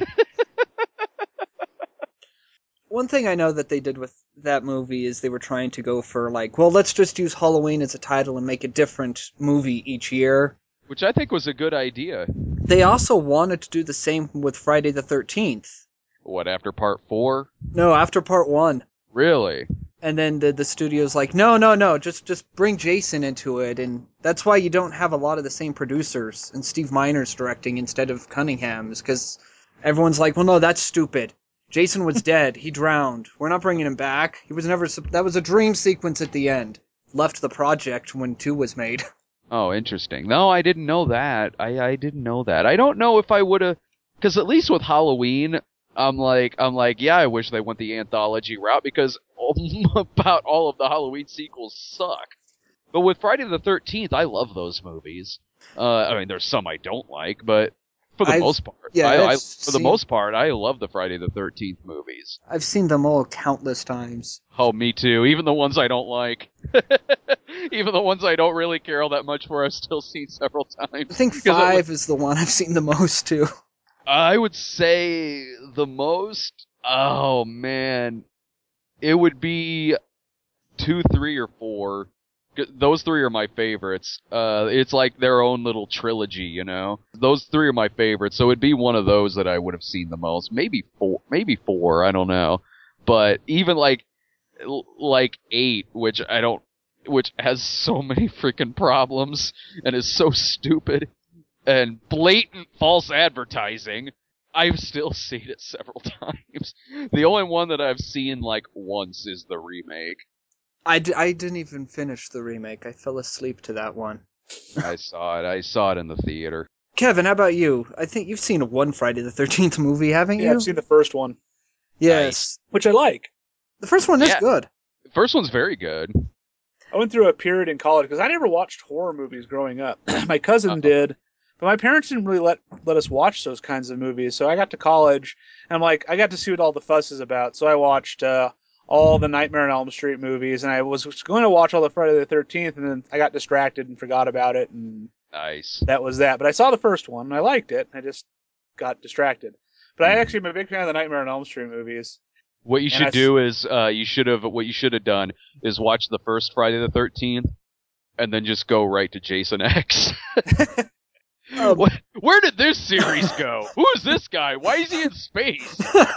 D: One thing I know that they did with that movie is they were trying to go for, like, well, let's just use Halloween as a title and make a different movie each year.
A: Which I think was a good idea.
D: They also wanted to do the same with Friday the thirteenth.
A: What, after part four?
D: No, after part one.
A: Really?
D: And then the the studio's like, no, no, no, just just bring Jason into it. And that's why you don't have a lot of the same producers and Steve Miner's directing instead of Cunningham's, because everyone's like, well, no, that's stupid. Jason was dead. He drowned. We're not bringing him back. He was never... That was a dream sequence at the end. Left the project when two was made.
A: Oh, interesting. No, I didn't know that. I, I didn't know that. I don't know if I would have... Because at least with Halloween, I'm like, I'm like, yeah, I wish they went the anthology route, because about all of the Halloween sequels suck. But with Friday the thirteenth, I love those movies. Uh, I mean, there's some I don't like, but... For the
D: I've,
A: most part.
D: Yeah,
A: I, I, for
D: seen,
A: the most part, I love the Friday the thirteenth movies.
D: I've seen them all countless times.
A: Oh, me too. Even the ones I don't like. Even the ones I don't really care all that much for, I've still seen several times.
D: I think five was, is the one I've seen the most, too.
A: I would say the most... Oh, man. It would be two, three, or four. Those three are my favorites. Uh, it's like their own little trilogy, you know? Those three are my favorites, so it'd be one of those that I would have seen the most. Maybe four, maybe four, I don't know. But even like, like eight, which I don't, which has so many freaking problems, and is so stupid, and blatant false advertising, I've still seen it several times. The only one that I've seen like once is the remake.
D: I, d- I didn't even finish the remake. I fell asleep to that one.
A: I saw it. I saw it in the theater.
D: Kevin, how about you? I think you've seen one Friday the thirteenth movie, haven't you?
E: Yeah, I've seen the first one.
D: Yes.
E: Nice. Which I like.
D: The first one is
A: Yeah.
D: good.
A: The first one's very good.
E: I went through a period in college because I never watched horror movies growing up. My cousin
A: Uh-oh.
E: did, but my parents didn't really let let us watch those kinds of movies. So I got to college, and I'm like, I got to see what all the fuss is about. So I watched uh, all the Nightmare on Elm Street movies, and I was going to watch all the Friday the thirteenth, and then I got distracted and forgot about it, and
A: Nice.
E: that was that. But I saw the first one, and I liked it. I just got distracted. But I actually am a big fan of the Nightmare on Elm Street movies.
A: What you
E: And
A: should
E: I-
A: do is, uh, you should have, what you should have done is watch the first Friday the thirteenth, and then just go right to Jason X.
D: Um,
A: What, where did this series go? Who is this guy? Why is he in space?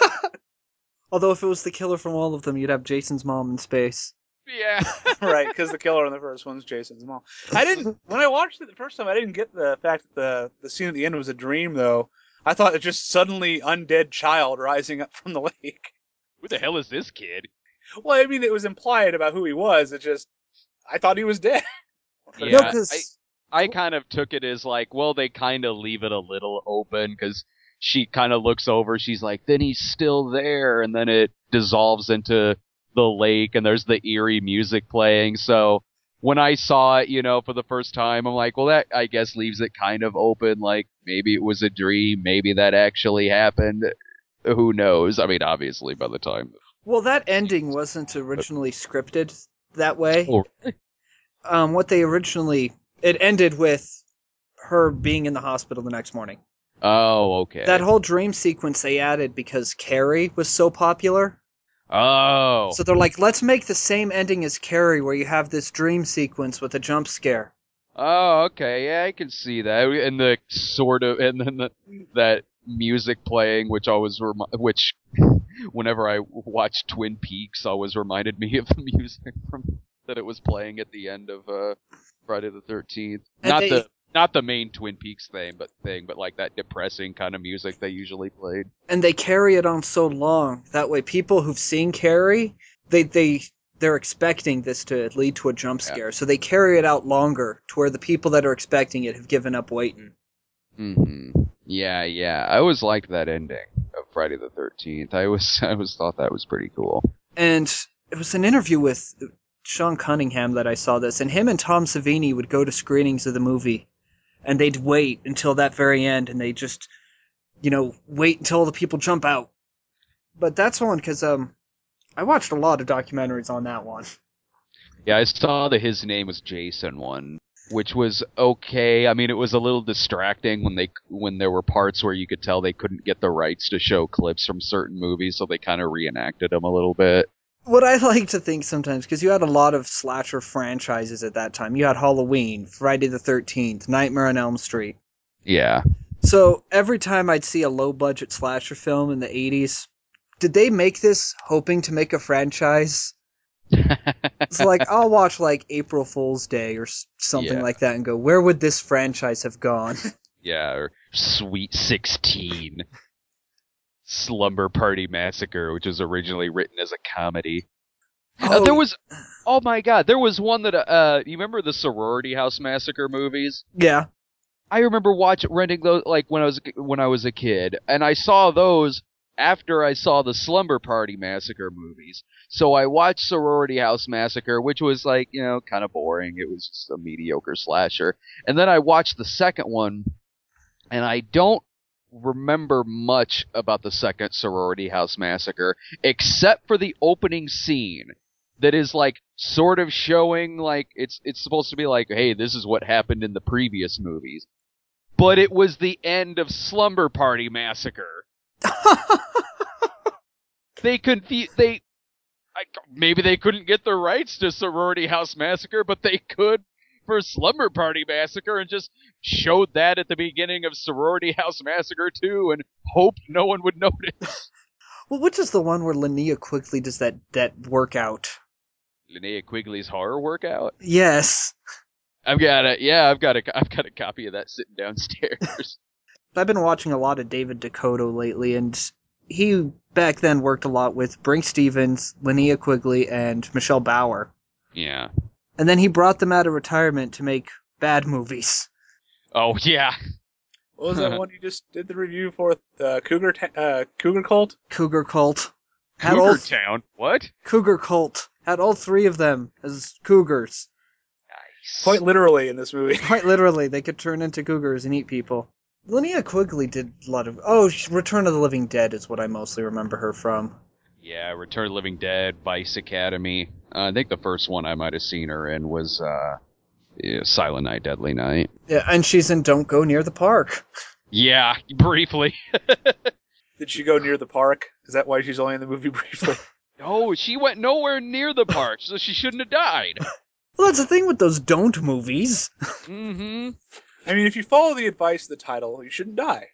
D: Although if it was the killer from all of them, you'd have Jason's mom in space.
A: Yeah.
E: Right, because the killer in the first one's Jason's mom. I didn't when I watched it the first time. I didn't get the fact that the the scene at the end was a dream, though. I thought it just suddenly undead child rising up from the lake.
A: Who the hell is this kid?
E: Well, I mean, it was implied about who he was. It just I thought he was dead.
A: Yeah,
D: no, because
A: I kind of took it as like, well, they kind of leave it a little open because she kind of looks over. She's like, then he's still there. And then it dissolves into the lake and there's the eerie music playing. So when I saw it, you know, for the first time, I'm like, well, that I guess leaves it kind of open. Like maybe it was a dream. Maybe that actually happened. Who knows? I mean, obviously by the time.
D: well, that ending wasn't originally scripted that way.
A: Oh,
D: Um, what they originally it ended with her being in the hospital the next morning.
A: oh okay.
D: That whole dream sequence they added because Carrie was so popular.
A: Oh.
D: So they're like, let's make the same ending as Carrie, where you have this dream sequence with a jump scare.
A: Oh, okay. Yeah, I can see that. And the sort of, and then the, that music playing, which always, remi- which, whenever I watched Twin Peaks, always reminded me of the music from that it was playing at the end of uh, Friday the thirteenth.
D: And
A: Not
D: they-
A: the, not the main Twin Peaks thing, but thing, but like that depressing kind of music they usually played.
D: And they carry it on so long that way people who've seen Carrie, they they they're expecting this to lead to a jump
A: Yeah.
D: scare, so they carry it out longer to where the people that are expecting it have given up waiting.
A: Hmm. Yeah, yeah. I always liked that ending of Friday the thirteenth. I always, I always thought that was pretty cool.
D: And it was an interview with Sean Cunningham that I saw this, and him and Tom Savini would go to screenings of the movie, and they'd wait until that very end, and they just, you know, wait until the people jump out. But that's one because um, I watched a lot of documentaries on that one.
A: Yeah, I saw that his name was Jason one, which was okay. I mean, it was a little distracting when they when there were parts where you could tell they couldn't get the rights to show clips from certain movies, so they kind of reenacted them a little bit.
D: What I like to think sometimes, because you had a lot of slasher franchises at that time. You had Halloween, Friday the thirteenth, Nightmare on Elm Street.
A: Yeah.
D: So every time I'd see a low-budget slasher film in the eighties, did they make this hoping to make a franchise? It's like, I'll watch like April Fool's Day or s- something
A: Yeah.
D: like that and go, where would this franchise have gone?
A: Yeah, or Sweet sixteen. Slumber Party Massacre, which was originally written as a comedy. Uh,
D: Oh,
A: there was, oh my god, there was one that, uh, you remember the Sorority House Massacre movies?
D: yeah.
A: I remember watching, renting those, like, when I was, when I was a kid, and I saw those after I saw the Slumber Party Massacre movies. So I watched Sorority House Massacre, which was like, you know, kind of boring. It was just a mediocre slasher. And then I watched the second one, and I don't remember much about the second Sorority House Massacre, except for the opening scene that is like sort of showing like it's it's supposed to be like, hey, this is what happened in the previous movies. But it was the end of Slumber Party Massacre. They confu- they I, maybe they couldn't get the rights to Sorority House Massacre, but they could for Slumber Party Massacre and just showed that at the beginning of Sorority House Massacre two and hoped no one would notice.
D: Well, which is the one where Linnea Quigley does that, that workout?
A: Linnea Quigley's horror workout?
D: Yes.
A: I've got a yeah, I've got a I've got a copy of that sitting downstairs.
D: I've been watching a lot of David Dakota lately, and he back then worked a lot with Brink Stevens, Linnea Quigley, and Michelle Bauer.
A: Yeah.
D: And then he brought them out of retirement to make bad movies.
A: Oh yeah.
E: What was that one you just did the review for? Uh, Cougar, Ta- uh, Cougar Cult?
D: Cougar Cult. Had
A: Cougar
D: all,
A: Town? What?
D: Cougar Cult. Had all three of them as cougars.
A: Nice.
E: Quite literally in this movie.
D: Quite literally, they could turn into cougars and eat people. Linnea Quigley did a lot of... Oh, Return of the Living Dead is what I mostly remember her from.
A: Yeah, Return of the Living Dead, Vice Academy. Uh, I think the first one I might have seen her in was uh, yeah, Silent Night, Deadly Night.
D: Yeah, and she's in Don't Go Near the Park.
A: Yeah, briefly.
E: Did she go near the park? Is that why she's only in the movie briefly?
A: No, she went nowhere near the park, so she shouldn't have died.
D: Well, that's the thing with those don't movies.
A: Mm-hmm.
E: I mean, if you follow the advice of the title, you shouldn't die.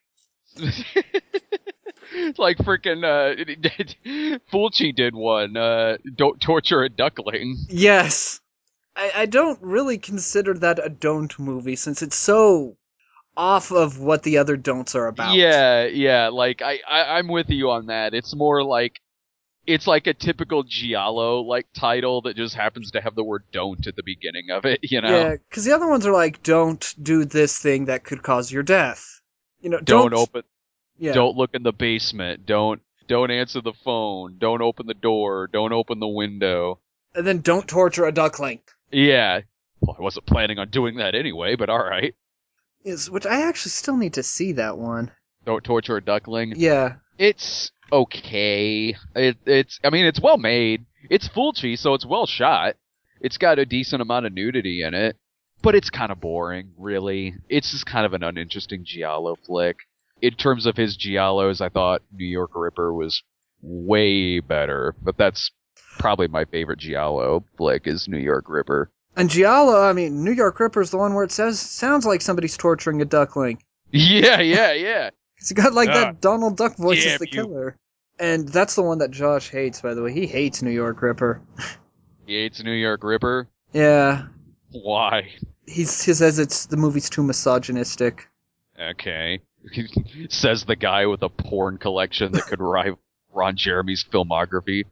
A: Like freaking uh, Fulci did one. Uh, don't torture a duckling.
D: Yes. I, I don't really consider that a don't movie, since it's so off of what the other don'ts are about.
A: Yeah, yeah. Like I, I, I'm with you on that. It's more like it's like a typical giallo like title that just happens to have the word "don't" at the beginning of it. You know?
D: Yeah, because the other ones are like, don't do this thing that could cause your death. You know,
A: Don't,
D: don't
A: open.
D: Yeah.
A: Don't look in the basement. Don't don't answer the phone. Don't open the door. Don't open the window.
D: And then don't torture a duckling.
A: Yeah. Well, I wasn't planning on doing that anyway, but all right.
D: Is which I actually still need to see that one.
A: Don't torture a duckling.
D: Yeah.
A: It's okay. It, it's, I mean, it's well made. It's Fulci, so it's well shot. It's got a decent amount of nudity in it, but it's kind of boring, really. It's just kind of an uninteresting giallo flick. In terms of his giallos, I thought New York Ripper was way better, but that's probably my favorite giallo flick is New York Ripper.
D: And giallo, I mean, New York Ripper's the one where it says sounds like somebody's torturing a duckling.
A: Yeah, yeah, yeah.
D: He's got like
A: Uh,
D: that Donald Duck voice
A: damn
D: as the
A: you.
D: killer. And that's the one that Josh hates, by the way. He hates New York Ripper.
A: He hates New York Ripper.
D: Yeah.
A: Why?
D: He's, he says it's the movie's too misogynistic.
A: Okay. Says the guy with a porn collection that could rival Ron Jeremy's filmography.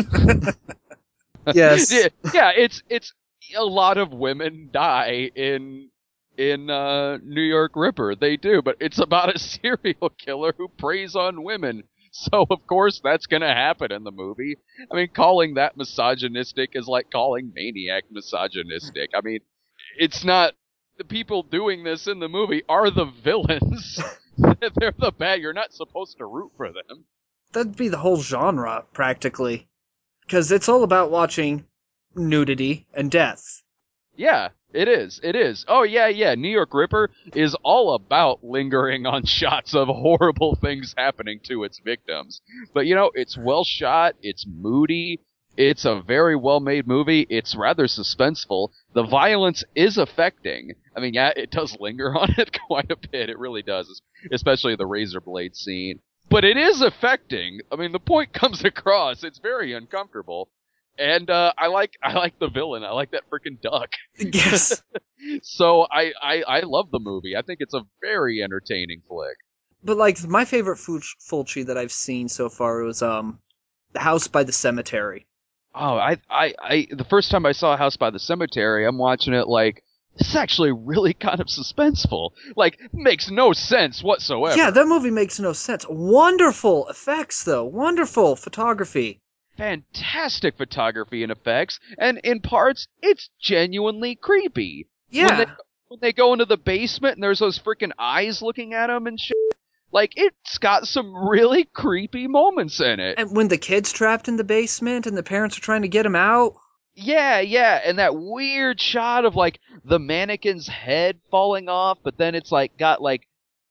D: Yes.
A: Yeah, yeah, it's it's a lot of women die in in uh, New York Ripper. They do, but it's about a serial killer who preys on women. So of course that's gonna happen in the movie. I mean, calling that misogynistic is like calling Maniac misogynistic. I mean, it's not. The people doing this in the movie are the villains. They're the bad. You're not supposed to root for them.
D: That'd be the whole genre, practically. Because it's all about watching nudity and death.
A: Yeah, it is. It is. Oh, yeah, yeah. New York Ripper is all about lingering on shots of horrible things happening to its victims. But, you know, it's well shot. It's moody. It's a very well-made movie. It's rather suspenseful. The violence is affecting. I mean, yeah, it does linger on it quite a bit. It really does, especially the razor blade scene. But it is affecting. I mean, the point comes across. It's very uncomfortable. And uh, I like I like the villain. I like that freaking duck.
D: Yes.
A: So I, I, I love the movie. I think it's a very entertaining flick.
D: But, like, my favorite Fulci that I've seen so far was um, The House by the Cemetery.
A: Oh, I, I, I, the first time I saw House by the Cemetery, I'm watching it like, this is actually really kind of suspenseful. Like, makes no sense whatsoever.
D: Yeah, that movie makes no sense. Wonderful effects, though. Wonderful photography.
A: Fantastic photography and effects, and in parts, it's genuinely creepy.
D: Yeah.
A: When they, when they go into the basement and there's those freaking eyes looking at them and shit, like, it's got some really creepy moments in it.
D: And when the kid's trapped in the basement and the parents are trying to get him out.
A: Yeah, yeah, and that weird shot of, like, the mannequin's head falling off, but then it's, like, got, like,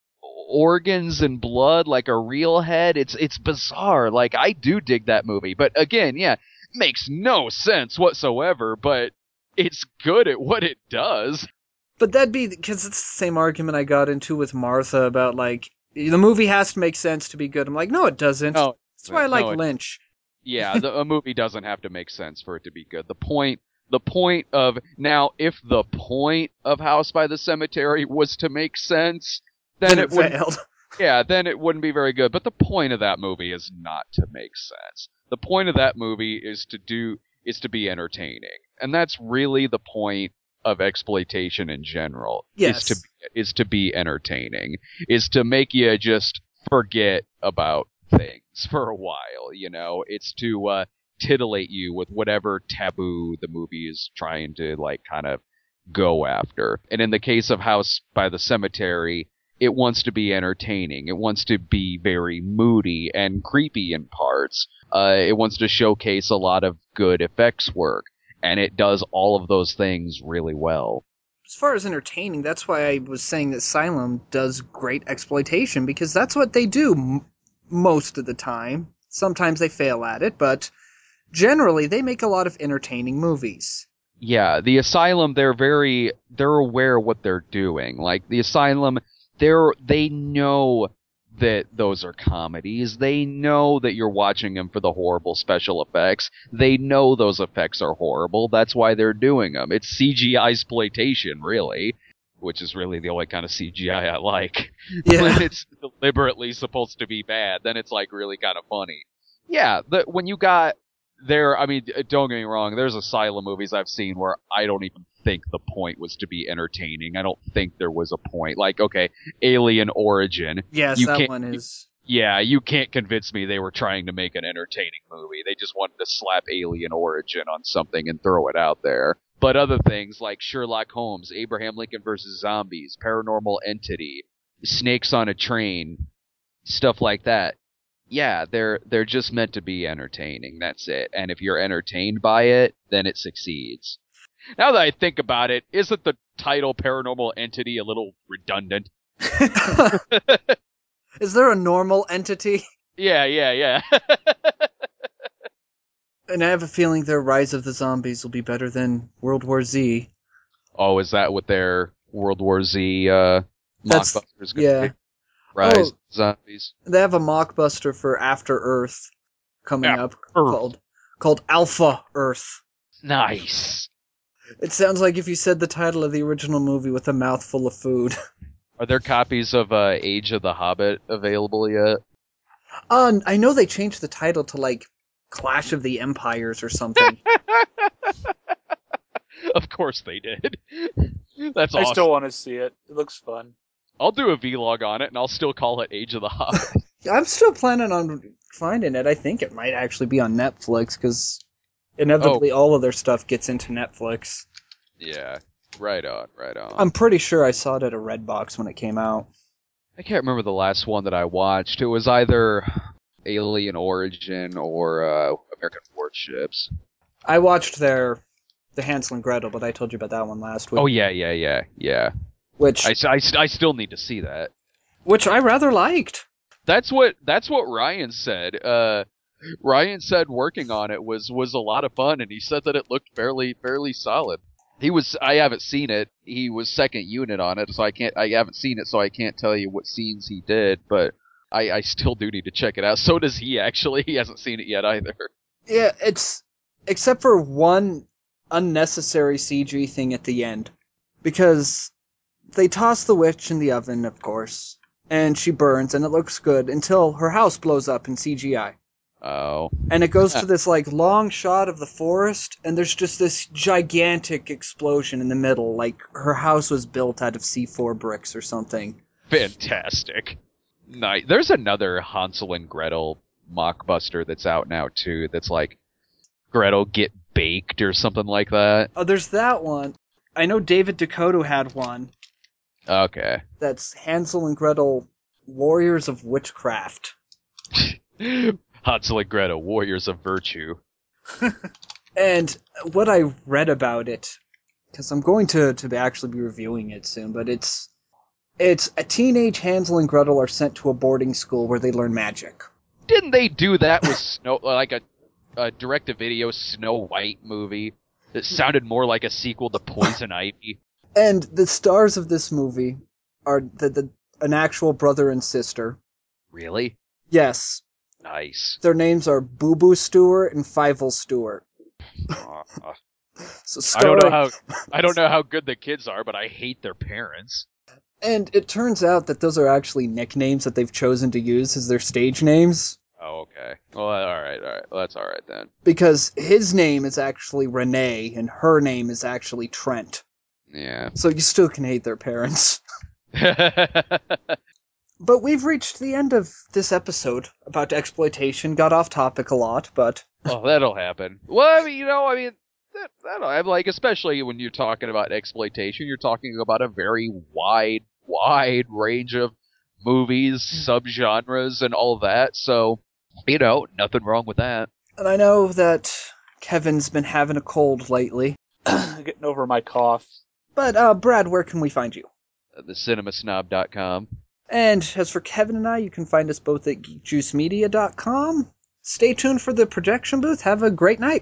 A: organs and blood like a real head. It's it's bizarre. Like, I do dig that movie. But, again, yeah, makes no sense whatsoever, but it's good at what it does.
D: But that'd be, because it's the same argument I got into with Martha about, like, the movie has to make sense to be good. I'm like, no, it doesn't.
A: No,
D: That's why I like
A: no, it,
D: Lynch.
A: Yeah, the, a movie doesn't have to make sense for it to be good. The point, the point of, now, if the point of House by the Cemetery was to make sense, then,
D: Then
A: it,
D: it
A: would,
D: failed.
A: yeah, then it wouldn't be very good. But the point of that movie is not to make sense. The point of that movie is to do, is to be entertaining. And that's really the point of exploitation in general.
D: Yes.
A: Is to, is to be entertaining. Is to make you just forget about things for a while, you know? It's to uh, titillate you with whatever taboo the movie is trying to, like, kind of go after. And in the case of House by the Cemetery, it wants to be entertaining. It wants to be very moody and creepy in parts. Uh, it wants to showcase a lot of good effects work. And it does all of those things really well.
D: As far as entertaining, that's why I was saying that Asylum does great exploitation, because that's what they do m- most of the time. Sometimes they fail at it, but generally they make a lot of entertaining movies.
A: Yeah, the Asylum, they're very, they're aware of what they're doing. Like, the Asylum, they're, they know that those are comedies. They know that you're watching them for the horrible special effects. They know those effects are horrible. That's why they're doing them. It's C G I exploitation, really, which is really the only kind of C G I I like.
D: Yeah.
A: When it's deliberately supposed to be bad, then it's like really kind of funny. Yeah, the, when you got there, I mean, don't get me wrong, there's Asylum movies I've seen where I don't even think the point was to be entertaining. I don't think there was a point. Like, okay, Alien Origin.
D: Yes,
A: you
D: that
A: can't,
D: one is...
A: Yeah, you can't convince me they were trying to make an entertaining movie. They just wanted to slap Alien Origin on something and throw it out there. But other things like Sherlock Holmes, Abraham Lincoln versus Zombies, Paranormal Entity, Snakes on a Train, stuff like that. Yeah, they're they're just meant to be entertaining. That's it. And if you're entertained by it, then it succeeds. Now that I think about it, isn't the title Paranormal Entity a little redundant?
D: Is there a normal entity?
A: Yeah, yeah, yeah.
D: And I have a feeling their Rise of the Zombies will be better than World War Z.
A: Oh, is that what their World War Z uh, mockbuster's going to
D: yeah.
A: be? Rise
D: Oh,
A: of the Zombies.
D: They have a mockbuster for After Earth coming
A: After
D: up
A: Earth.
D: called called Alpha Earth.
A: Nice.
D: It sounds like if you said the title of the original movie with a mouthful of food.
A: Are there copies of uh, Age of the Hobbit available yet?
D: Uh, I know they changed the title to, like, Clash of the Empires or something.
A: Of course they did. That's awesome.
E: I still want to see it. It looks fun.
A: I'll do a vlog on it, and I'll still call it Age of the Hobbit.
D: I'm still planning on finding it. I think it might actually be on Netflix, because inevitably
A: Oh.
D: all of their stuff gets into Netflix.
A: Yeah, right on, right on.
D: I'm pretty sure I saw it at a Redbox when it came out.
A: I can't remember the last one that I watched. It was either Alien Origin or uh, American Warships.
D: I watched their the Hansel and Gretel, but I told you about that one last week.
A: Oh, yeah, yeah, yeah, yeah.
D: Which
A: I, I, I still need to see that.
D: which I rather liked.
A: That's what that's what Ryan said. Uh, Ryan said working on it was, was a lot of fun, and he said that it looked fairly fairly solid. He was I haven't seen it. He was second unit on it, so I can't I haven't seen it, so I can't tell you what scenes he did. But I, I still do need to check it out. So does he actually. He hasn't seen it yet either.
D: Yeah, it's except for one unnecessary C G thing at the end, because they toss the witch in the oven, of course, and she burns, and it looks good until her house blows up in C G I.
A: Oh.
D: And it goes to this, like, long shot of the forest, and there's just this gigantic explosion in the middle, like her house was built out of C four bricks or something.
A: Fantastic. Nice. There's another Hansel and Gretel mockbuster that's out now, too, that's like Gretel Get Baked or something like that.
D: Oh, there's that one. I know David Dakota had one.
A: Okay.
D: That's Hansel and Gretel Warriors of Witchcraft.
A: Hansel and Gretel, Warriors of Virtue.
D: And what I read about it, because I'm going to, to actually be reviewing it soon, but it's it's a teenage Hansel and Gretel are sent to a boarding school where they learn magic.
A: Didn't they do that with Snow, like a, a direct-to-video Snow White movie that sounded more like a sequel to Poison Ivy?
D: And the stars of this movie are the, the an actual brother and sister.
A: Really?
D: Yes.
A: Nice.
D: Their names are Boo Boo Stewart and Fievel Stewart.
A: Uh, uh,
D: So
A: I don't know
D: starring-
A: how I don't know how good the kids are, but I hate their parents.
D: And it turns out that those are actually nicknames that they've chosen to use as their stage names.
A: Oh, okay. Well, all right, all right. Well, that's all right then.
D: Because his name is actually Renee, and her name is actually Trent.
A: Yeah.
D: So you still can hate their parents. But we've reached the end of this episode about exploitation. Got off topic a lot, but...
A: Oh, that'll happen. Well, I mean, you know, I mean, that, that'll, I'm like, especially when you're talking about exploitation, you're talking about a very wide, wide range of movies, subgenres, and all that. So, you know, nothing wrong with that.
D: And I know that Kevin's been having a cold lately.
E: Getting over my cough.
D: But, uh, Brad, where can we find you?
A: Uh, the cinema snob dot com.
D: And as for Kevin and I, you can find us both at geek juice media dot com. Stay tuned for the projection booth. Have a great night.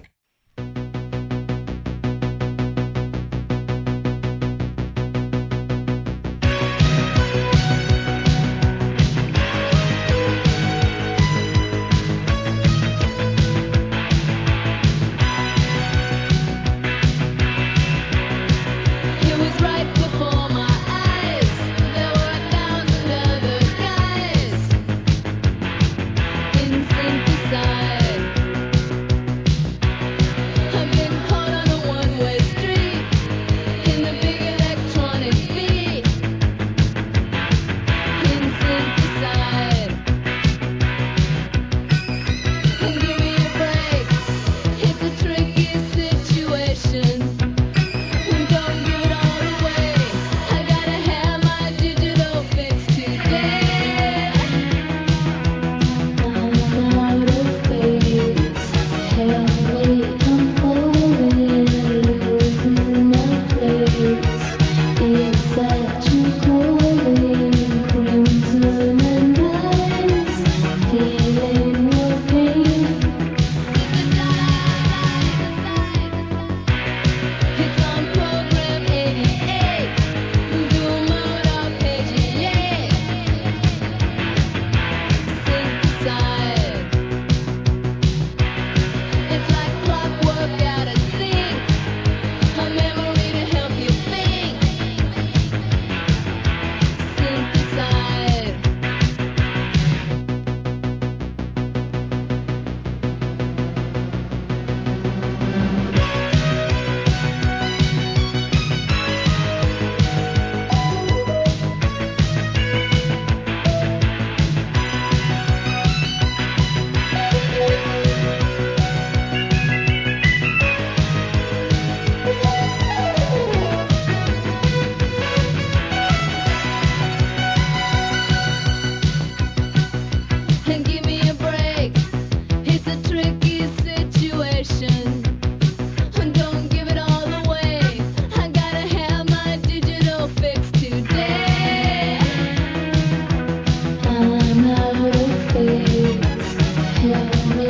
F: I'm out of faith. Help me.